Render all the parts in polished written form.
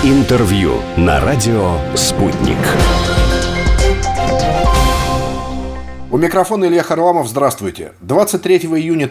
Интервью на радио «Спутник». У микрофона Илья Харламов. Здравствуйте. 23 июня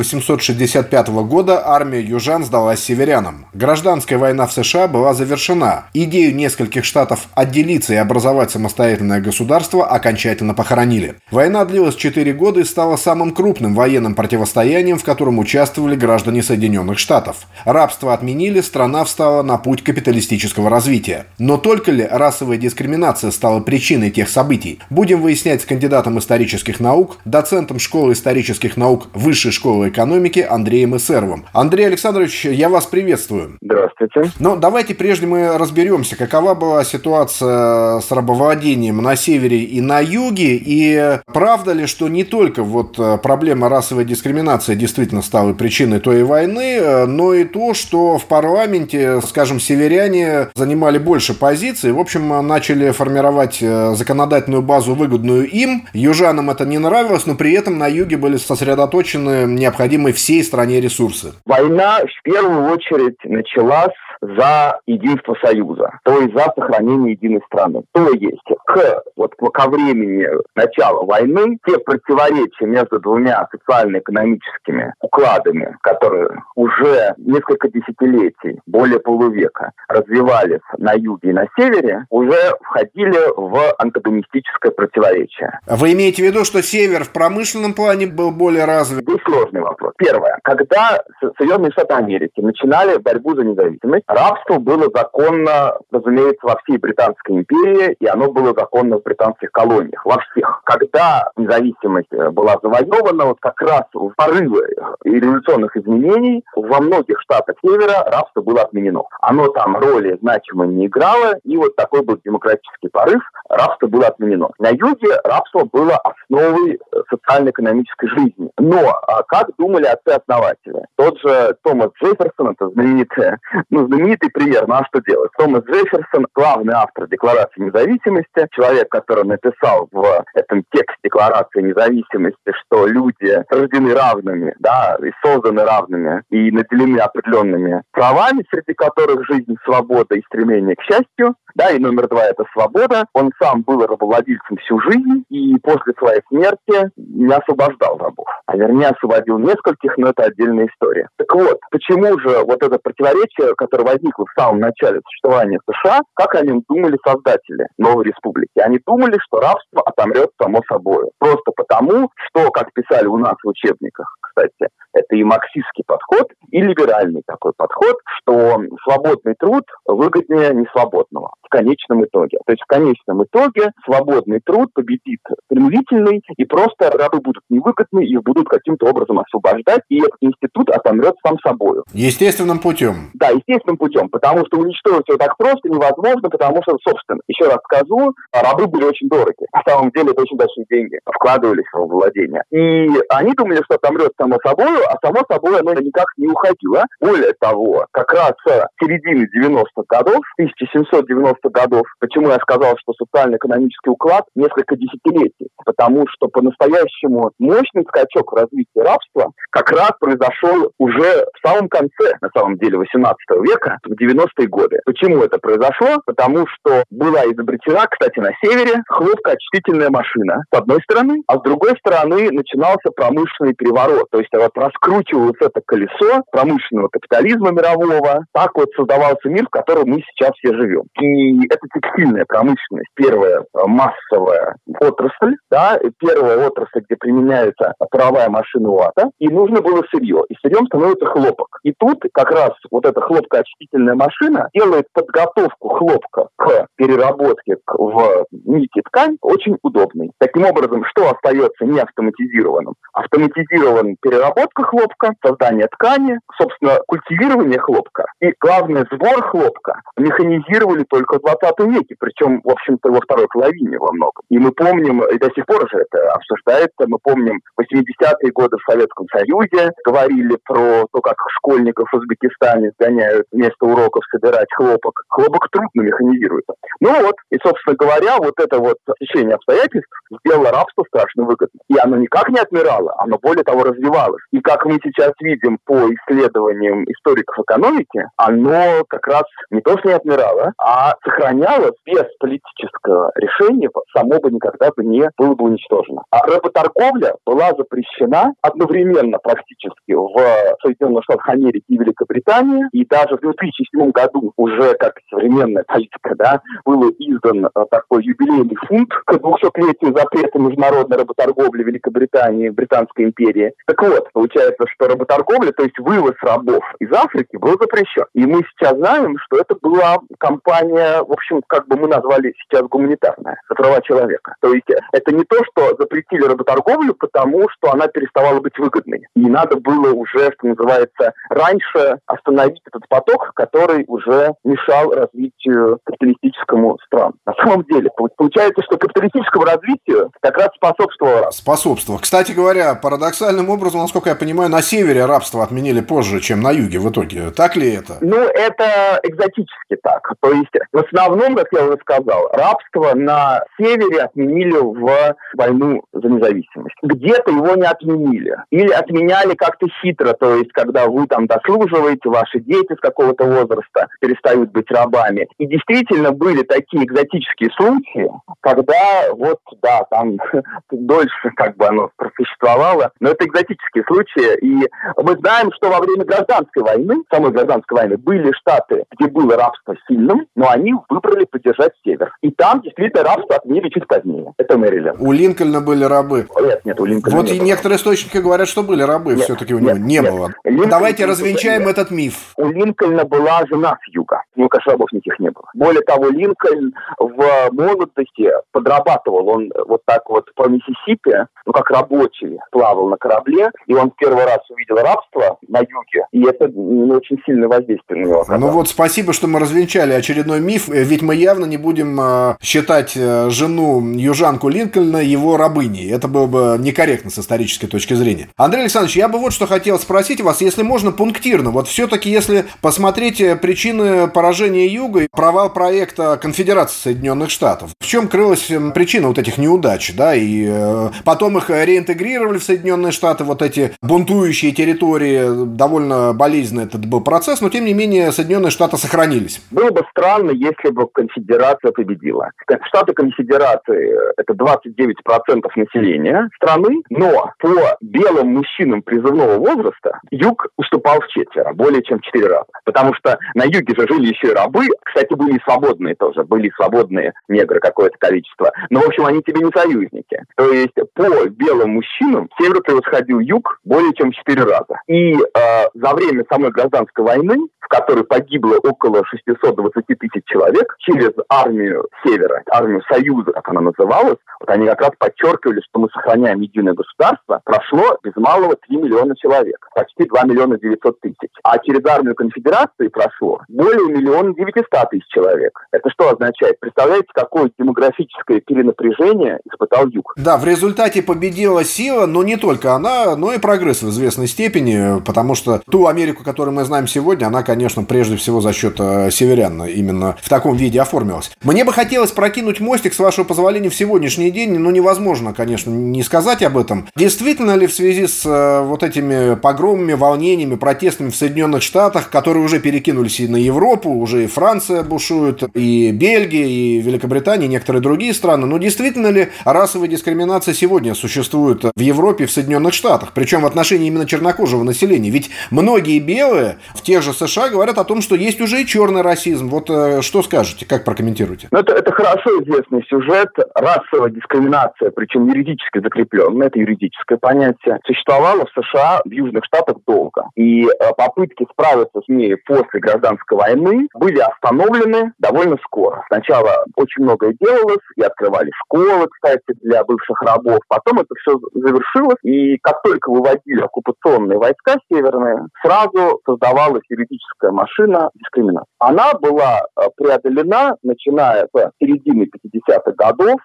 1865 года армия южан сдалась северянам. Гражданская война в США была завершена. Идею нескольких штатов отделиться и образовать самостоятельное государство окончательно похоронили. Война длилась 4 года и стала самым крупным военным противостоянием, в котором участвовали граждане Соединенных Штатов. Рабство отменили, страна встала на путь капиталистического развития. Но только ли расовая дискриминация стала причиной тех событий? Будем выяснять с кандидатом исторических наук, доцентом школы исторических наук Высшей школы экономики Андреем Исеровым. Андрей Александрович, я вас приветствую. Здравствуйте. Но давайте прежде мы разберемся, какова была ситуация с рабовладением на севере и на юге, и правда ли, что не только проблема расовой дискриминации действительно стала причиной той войны, но и то, что в парламенте, скажем, северяне занимали больше позиций, в общем, начали формировать законодательную базу, выгодную им. Южанам это не нравилось, но при этом на юге были сосредоточены необходимые всей стране ресурсы. Война в первую очередь началась за единство Союза, то есть за сохранение единой страны. То есть ко времени начала войны те противоречия между двумя социально-экономическими укладами, которые уже несколько десятилетий, более полувека развивались на юге и на севере, уже входили в антагонистическое противоречие. Вы имеете в виду, что север в промышленном плане был более развит? Здесь сложный вопрос. Первое. Когда Соединенные Штаты Америки начинали борьбу за независимость, рабство было законно, разумеется, во всей Британской империи, и оно было законно в британских колониях, во всех. Когда независимость была завоевана, как раз в порыве революционных изменений во многих штатах севера рабство было отменено. Оно там роли значимой не играло, и такой был демократический порыв, рабство было отменено. На юге рабство было основой социально-экономической жизни. Но как думали отцы-основатели? Тот же Томас Джефферсон, это знаменитый пример, а что делать? Томас Джефферсон, главный автор Декларации независимости, человек, который написал в этом тексте Декларации независимости, что люди рождены равными, и созданы равными, и наделены определенными правами, среди которых жизнь, свобода и стремление к счастью. И номер 2 – это свобода. Он сам был рабовладельцем всю жизнь, и после своей смерти не освобождал рабов. Вернее, освободил нескольких, но это отдельная история. Так вот, почему же это противоречие, которое возникло в самом начале существования США, как о нем думали создатели новой республики? Они думали, что рабство отомрет само собой. Просто потому, что, как писали у нас в учебниках, кстати, это и марксистский подход, и либеральный такой подход, что свободный труд выгоднее несвободного в конечном итоге. То есть в конечном итоге свободный труд победит принудительный, и просто рабы будут невыгодны, их будут каким-то образом освобождать, и этот институт отомрет сам собой. Естественным путем. Да, естественным путем, потому что уничтожить его так просто невозможно, потому что, собственно, еще раз скажу, рабы были очень дороги. На самом деле это очень большие деньги вкладывались в владение. И они думали, что отомрет само собой, а само собой оно никак не уходило. Более того, как раз с середины 90-х годов, 1790-х годов, почему я сказал, что социально-экономический уклад несколько десятилетий, потому что по-настоящему мощный скачок в развитии рабства как раз произошел уже в самом конце, на самом деле, 18 века, в 90-е годы. Почему это произошло? Потому что была изобретена, кстати, на севере хлопкоочистительная машина, с одной стороны, а с другой стороны начинался промышленный переворот. То есть раскручивалось это колесо промышленного капитализма мирового. Так создавался мир, в котором мы сейчас все живем. И это текстильная промышленность. Первая массовая отрасль, первая отрасль, где применяется паровая машина УАТа, и нужно было сырье. И сырьем становится хлопок. И тут как раз эта хлопкоочистительная машина делает подготовку хлопка к переработке в нити ткань очень удобной. Таким образом, что остается не автоматизированным? Автоматизирована переработка хлопка, создание ткани, собственно, культивирование хлопка и, главное, сбор хлопка механизировали только только в 20 веке, причем, в общем-то, во второй половине во многом. И мы помним, и до сих пор же это обсуждается, мы помним 80-е годы в Советском Союзе, говорили про то, как школьников в Узбекистане сгоняют вместо уроков собирать хлопок. Хлопок трудно механизируется. Ну вот, и, собственно говоря, вот это вот течение обстоятельств сделало рабство страшно выгодным. И оно никак не отмирало, оно более того развивалось. И как мы сейчас видим по исследованиям историков экономики, оно как раз не то, что не отмирало, а сохранялось без политического решения, само бы никогда бы не было бы уничтожено. А работорговля была запрещена одновременно практически в Соединенных Штатах Америки и Великобритании, и даже в 2007 году уже как современная политика, да, был издан такой юбилейный фонд к 200-летию запрета международной работорговли в Великобритании, в Британской империи. Так вот, получается, что работорговля, то есть вывоз рабов из Африки, был запрещен. И мы сейчас знаем, что это была кампания, в общем, как бы мы назвали сейчас гуманитарная, за права человека. То есть это не то, что запретили работорговлю, потому что она переставала быть выгодной. И надо было уже, что называется, раньше остановить этот поток, который уже мешал развитию капиталистическому стран. На самом деле, получается, что капиталистическому развитию как раз способствовало. Способствовало. Кстати говоря, парадоксальным образом, насколько я понимаю, на севере рабство отменили позже, чем на юге в итоге. Так ли это? Ну, это экзотически так. То есть, в основном, как я уже сказал, рабство на севере отменили в войну за независимость. Где-то его не отменили. Или отменяли как-то хитро, то есть, когда вы там дослуживаете, ваши дети с какого-то возраста перестают быть рабами. И действительно были такие экзотические случаи, когда вот, да, там дольше как бы оно просуществовало, но это экзотические случаи. И мы знаем, что во время гражданской войны, самой гражданской войны, были штаты, где было рабство сильным, но они выбрали поддержать север. И там действительно рабство отменили чуть позднее. Это Мэриленд. У Линкольна были рабы. Нет, у Линкольна вот не было. Некоторые источники говорят, что были рабы, все-таки у него не было. Давайте развенчаем этот миф. У Линкольна была жена с юга. Ну, конечно, рабов никаких не было. Более того, Линкольн в молодости подрабатывал. Он вот так вот по Миссисипи, ну, как рабочий, плавал на корабле, и он в первый раз увидел рабство на юге, и это очень сильное воздействие на него оказало. Ну вот, спасибо, что мы развенчали очередной миф, ведь мы явно не будем считать жену южанку Линкольна его рабыней. Это было бы некорректно с исторической точки зрения. Андрей Александрович, я бы вот что хотел спросить вас, если можно пунктирно, вот все-таки если посмотреть причины поражения Юга, провал проекта Конфедерации Соединенных Штатов, в чем крылась причина вот этих неудач, да, и потом их реинтегрировали в Соединенные Штаты, вот эти бунтующие территории, довольно болезненный этот был процесс, но тем не менее Соединенные Штаты сохранились. Было бы странно, если бы Конфедерация победила. Штаты Конфедерации – это 29% населения страны, но по белым мужчинам призывного возраста Юг уступал в четверо, более чем в 4 раза. Потому что на юге же жили еще и рабы, кстати, были и свободные тоже, были свободные негры какое-то количество, но, в общем, они тебе не союзники. То есть по белым мужчинам север превосходил юг более чем в 4 раза. И за время самой гражданской войны, в которой погибло около 620 тысяч человек, через армию Севера, армию Союза, как она называлась, вот они как раз подчеркивали, что мы сохраняем единое государство, прошло без малого 3 миллиона человек, почти 2 миллиона 900 тысяч. А через армию Конфедерации прошло более 1 900 000 человек. Это что означает? Представляете, какое демографическое перенапряжение испытал Юг? Да, в результате победила сила, но не только она, но и прогресс в известной степени, потому что ту Америку, которую мы знаем сегодня, она, конечно, прежде всего за счет северян именно в таком виде оформилась. Мне бы хотелось прокинуть мостик, с вашего позволения, в сегодняшний день, но невозможно, конечно, не сказать об этом. Действительно ли в связи с вот этими погромами, волнениями, протестами в Соединенных Штатах, которые уже перекинулись и на Европу, уже и Франция бушует, и Бельгия, и Великобритания, и некоторые другие страны, но действительно ли расовая дискриминация сегодня существует в Европе и в Соединенных Штатах, причем в отношении именно чернокожего населения? Ведь многие белые в тех же США говорят о том, что есть уже и черный расизм. Вот что скажете, как прокомментируете? Ну, это хорошо известный сюжет. Расовая дискриминация, причем юридически закрепленная, это юридическое понятие, существовала в США, в Южных Штатах долго. И попытки справиться с ней после гражданской войны были остановлены довольно скоро. Сначала очень многое делалось, и открывали школы, кстати, для бывших рабов. Потом это все завершилось, и как только выводили оккупационные войска северные, сразу создавалась юридическая политическая машина дискриминации. Она была преодолена, начиная с середины 50-х годов,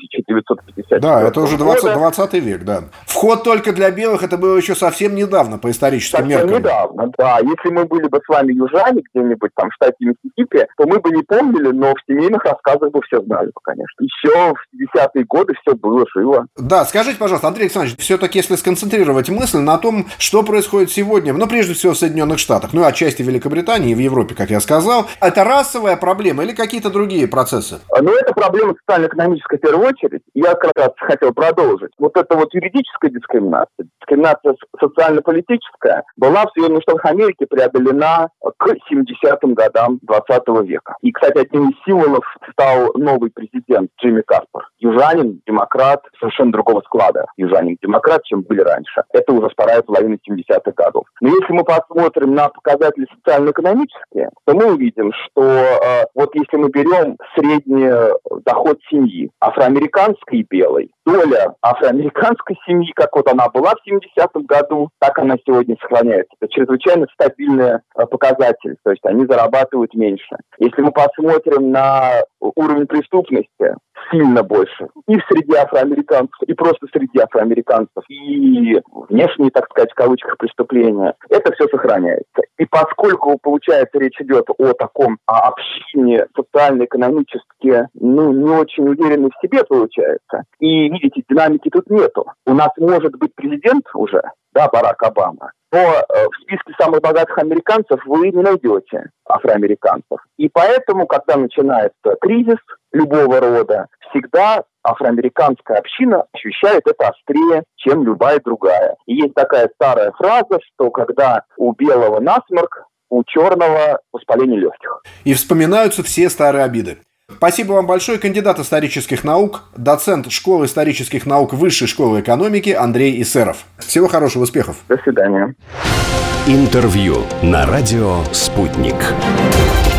1950. Да, это уже 20 век, да. Вход только для белых, это было еще совсем недавно по историческим меркам. Совсем недавно, да. Если мы были бы с вами южане где-нибудь там в штате Миссисипи, то мы бы не помнили, но в семейных рассказах бы все знали, конечно. Еще в 50-е годы все было живо. Да, скажите, пожалуйста, Андрей Александрович, все-таки если сконцентрировать мысль на том, что происходит сегодня, прежде всего в Соединенных Штатах, отчасти в Великобритании и в Европе, как я сказал, это расовая проблема или какие-то другие процессы? Это проблема социально-экономической в первую очередь. Я как раз хотел продолжить. Это юридическая дискриминация, дискриминация социально-политическая была в Соединенных Штатах Америки преодолена к 70-м годам 20 века. И, кстати, одним из символов стал новый президент Джимми Картер. Южанин, демократ, совершенно другого склада южанин-демократ, чем были раньше. Это уже вторая половина 70-х годов. Но если мы посмотрим на показатели социально-экономические, то мы увидим, что если мы берем средний доход семьи, афроамериканской и белой, доля афроамериканской семьи, как она была в 70-м году, так она сегодня сохраняется. Это чрезвычайно стабильный показатель, то есть они зарабатывают меньше. Если мы посмотрим на уровень преступности, сильно больше. И в среде афроамериканцев, и просто среди афроамериканцев, и внешние, так сказать, в кавычках, преступления. Это все сохраняется. И поскольку, получается, речь идет о таком общине социально-экономически, не очень уверенной в себе, получается. И, видите, динамики тут нету. У нас может быть президент уже, Барак Обама, но в списке самых богатых американцев вы не найдете афроамериканцев. И поэтому, когда начинается кризис любого рода, всегда афроамериканская община ощущает это острее, чем любая другая. И есть такая старая фраза, что когда у белого насморк, у черного воспаление легких. И вспоминаются все старые обиды. Спасибо вам большое. Кандидат исторических наук, доцент школы исторических наук Высшей школы экономики Андрей Исеров. Всего хорошего, успехов. До свидания. Интервью на радио «Спутник».